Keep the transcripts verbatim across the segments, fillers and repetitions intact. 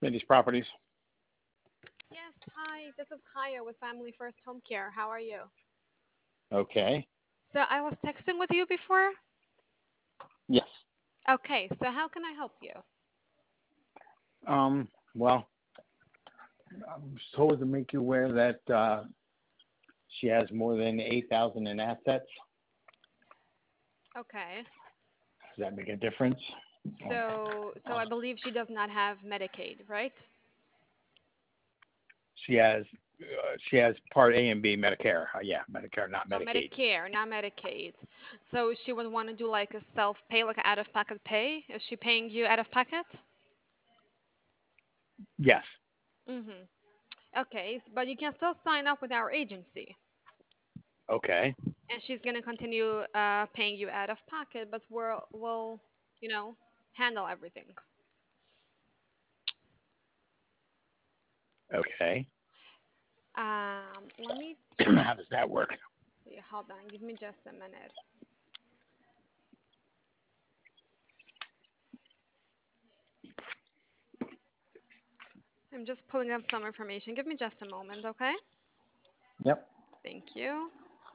Smitty's Properties. Yes, hi, this is Kaya with Family First Home Care. How are you? Okay. So I was texting with you before. Yes. Okay, so how can I help you? Um, well, I'm told to make you aware that uh, she has more than eight thousand in assets. Okay. Does that make a difference? So so I believe she does not have Medicaid, right? She has uh, she has Part A and B Medicare. Uh, yeah, Medicare, not Oh, Medicaid. Medicare, not Medicaid. So she would want to do like a self-pay, like an out-of-pocket pay. Is she paying you out of pocket? Yes. Mm-hmm. Okay, s- but you can still sign up with our agency, Okay. and she's gonna continue uh, paying you out of pocket, but we'll we'll you know handle everything. Okay. Um, let me How does that work? see. Hold on, give me just a minute. I'm just pulling up some information. Give me just a moment, okay? Yep. Thank you.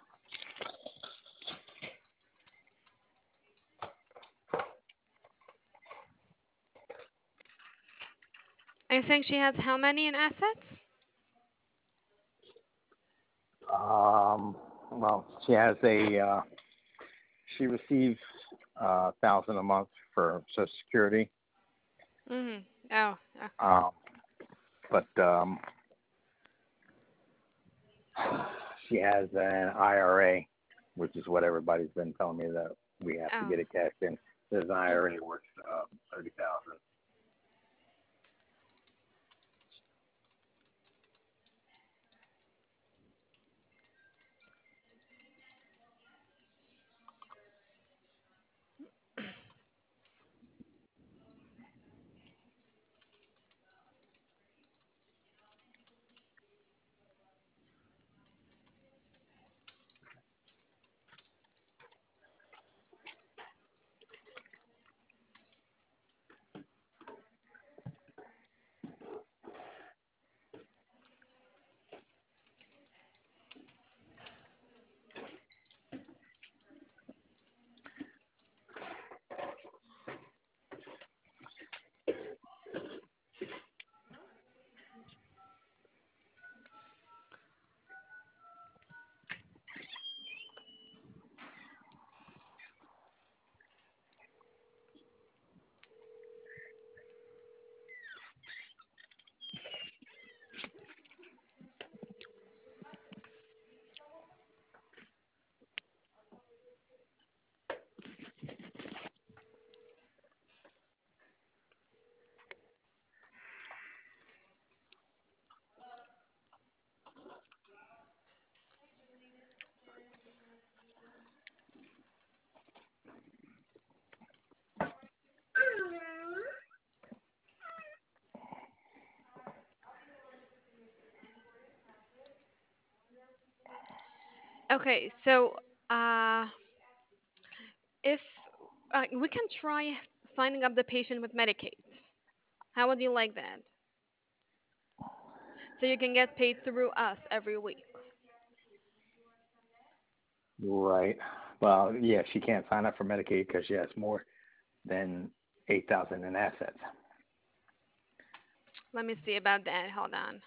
I think she has how many in assets? Um, well, she has a uh, she receives uh, thousand a month for Social Security. Mhm. Oh, okay. Um, but um, she has an I R A, which is what everybody's been telling me that we have to Oh. get it cashed in. There's an Mm. I R A worth uh, thirty thousand. Okay, so uh, if uh, we can try signing up the patient with Medicaid. How would you like that? So you can get paid through us every week. Right. Well, yeah, she can't sign up for Medicaid because she has more than eight thousand in assets. Let me see about that. Hold on.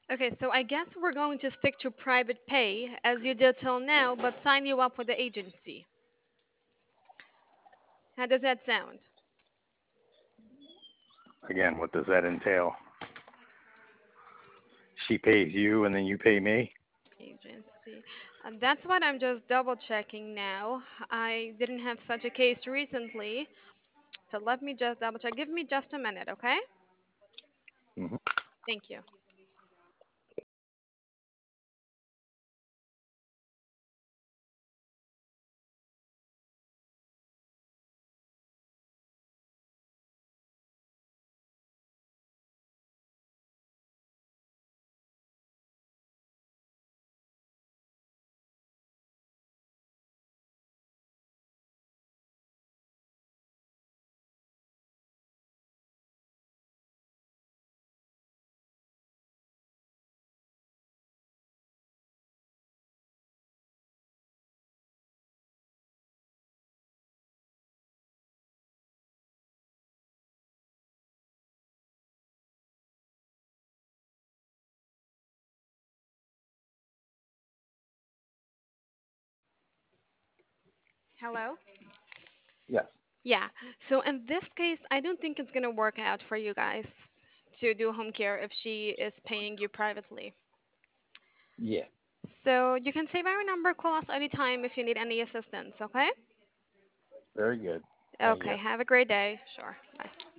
Okay, so I guess we're going to stick to private pay as you did till now, but sign you up with the agency. How does that sound? Again, what does that entail? She pays you and then you pay me? Agency. And that's what I'm just double checking now. I didn't have such a case recently. So let me just double check. Give me just a minute, okay? Hmm. Thank you. Hello? Yes. Yeah. So in this case, I don't think it's going to work out for you guys to do home care if she is paying you privately. Yeah. So you can save our number, call us anytime if you need any assistance, okay? Very good. Thank Okay, you. have a great day. Sure. Bye.